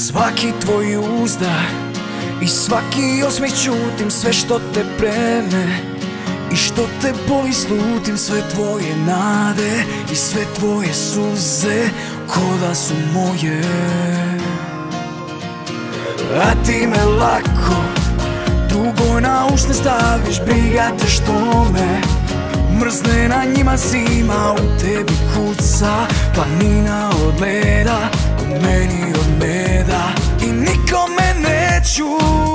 Svaki tvoj uzdah i svaki osmijeh čutim, sve što te breme i što te boli slutim, sve tvoje nade i sve tvoje suze ko da su moje. A ti me lako drugo na usne staviš, briga te što me mrzne, na njima zima u tebi kuca, planina od leda, u meni od meda. I nikome neću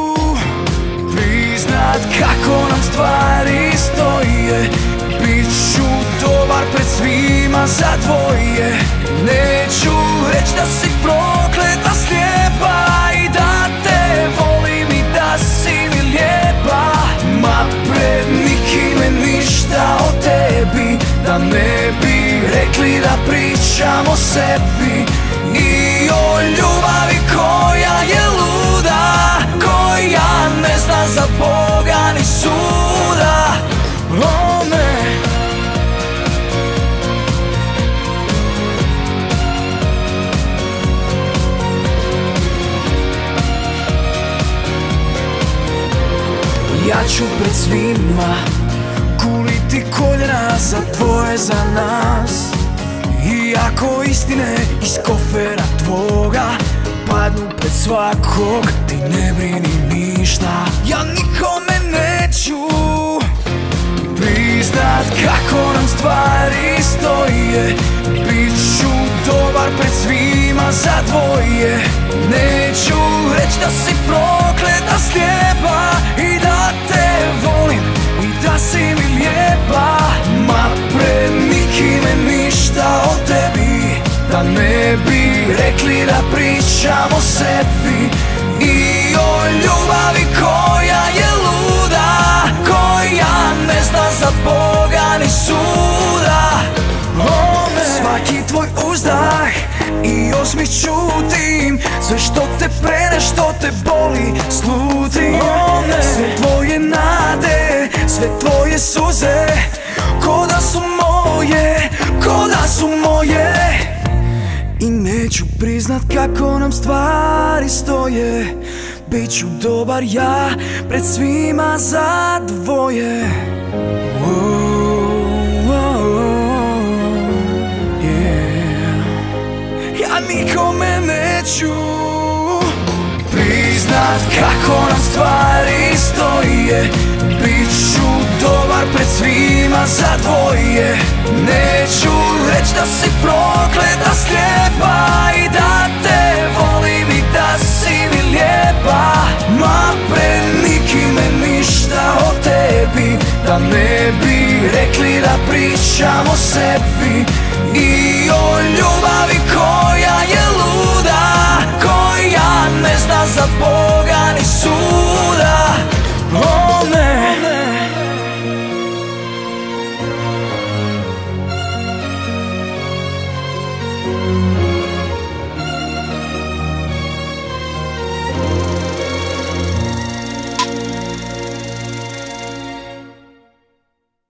priznat kako nam stvari stoje, bit ću dobar pred svima za dvoje. Neću reći da si prokleta slijepa i da te volim i da si mi lijepa, ma pred nikime ništa o tebi, da ne bi rekli da pričam o sebi i o ljubavi koja je luda, koja ne zna za Boga ni suda. O ne. Ja ću pred svima kuliti koljena za tvoje, za nas. I ako istine iz kofera tvoga padnu pred svakog, ti ne brini ništa. Ja nikome neću priznat kako nam stvari stoje, bit ću dobar pred svima za dvoje. Neću reći da si prokleta slijepa i da te volim i da si mi lijepa, ma pred nikime ništa o tebi, da ne bi rekli da pričam o sebi i o ljubavi koja je luda, koja ne zna za Boga ni suda. Svaki tvoj uzdah i osmijeh čutim, sve što te prene, što te boli slutim. Sve tvoje nade, sve tvoje suze ko da su moje, ko da su moje. I neću priznat kako nam stvari stoje, bit ću dobar ja pred svima za dvoje. Ja nikome neću priznat kako nam stvari stoje, bit ću dobar pred svima za dvoje. Neću reći da si prokleta slijepa i da te volim i da si mi lijepa, ma pred nikime ništa o tebi, da ne bi rekli da pričam o sebi i o ljubavi koja je luda, koja ne zna za Boga ni suda.